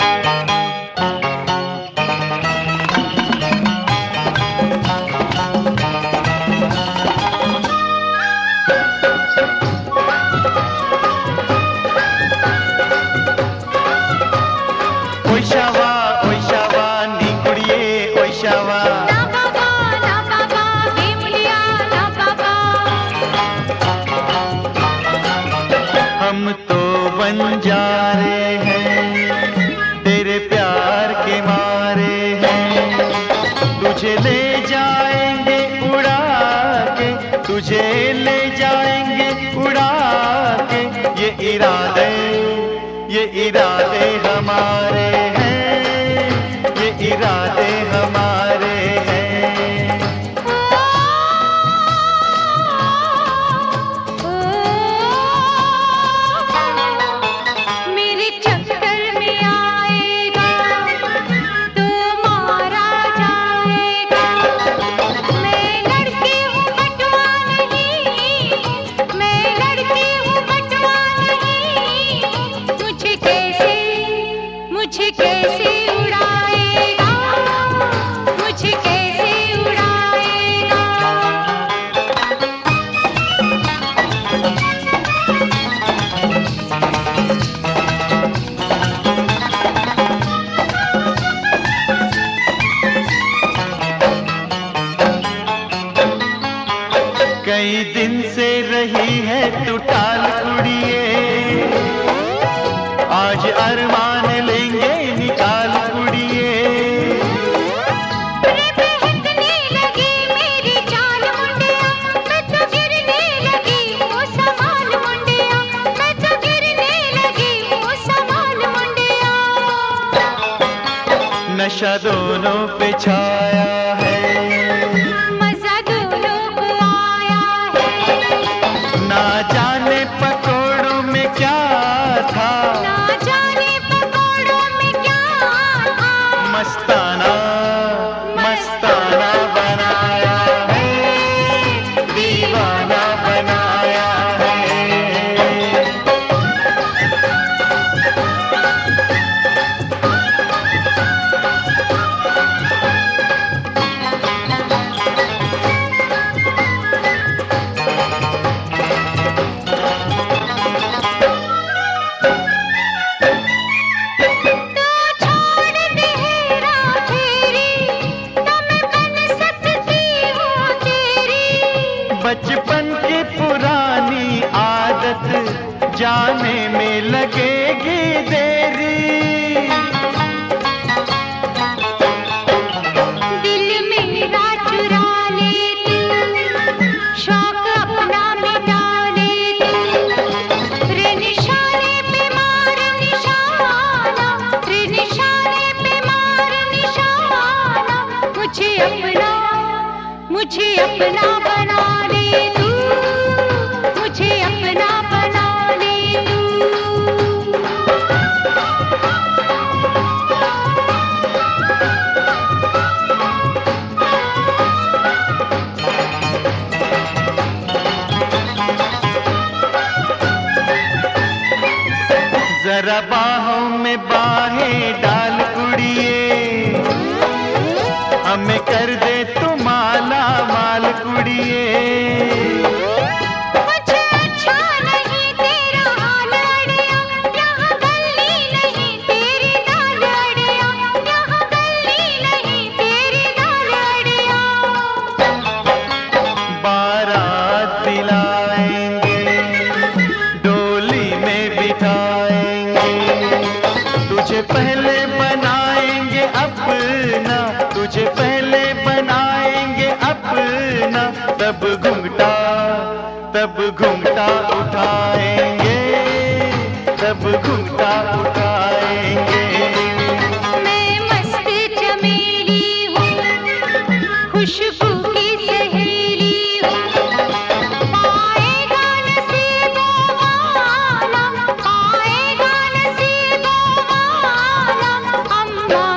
हम तो बंजारे हैं, तेरे प्यार के मारे हैं। तुझे ले जाएंगे उड़ा के, तुझे ले जाएंगे उड़ा के। ये इरादे हमारे हैं, ये इरादे हमारे हैं। मुझे कैसे उड़ाएगा, मुझे कैसे उड़ाएगा। कई दिन से रही है तू टाल कुड़िए, आज अरमान लेंगे निकाल कुड़िए। बहकने लगी मेरी चाल मुंडिया, मैं तो गिरने लगी वो संभाल मुंडिया, मैं तो गिरने लगी वो संभाल मुंडिया। नशा दोनों पे छाया है, मजा दोनों को आया है। ना जाने पकोड़ों में क्या था, मस्ताना मस्ताना बनाया है, दीवाना बनाया है। बचपन की पुरानी आदत जाने में लगेगी देरी। दिल मेरा चुरा ले तू, शौक अपना मिटा ले तू। रे निशाने पे मार निशाना, रे निशाने पे मार निशाना। मुझे अपना बना ले तू, मुझे अपना बना ले तू। जरा बाहों में बाहें डाल कुड़िए, हमें कर दे तू माला माल कुड़िए। मुझे अच्छा नहीं तेरा हाल अड़िया, यहाँ गली नहीं तेरी दाल अड़िया, यहाँ गली नहीं तेरी दाल अड़िया। बारात दिलाएंगे, डोली में बिठाएंगे, तुझे पहले बनाएंगे अपना, तुझे पहले बनाएंगे अपना। तब घुंघटा उठाएंगे, तब घुंघटा उठाएंगे। मैं मस्त चमेली हूँ, खुशबू की सहेली हूँ। पाएगा नसीबों वाला, पाएगा नसीबों वाला। अम्मा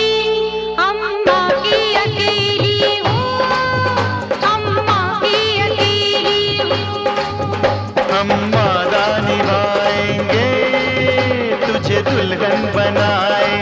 की अकेली हूँ, अम्मा की अकेली हूँ। हम वादा निभाएंगे, तुझे दुल्हन बनाएंगे।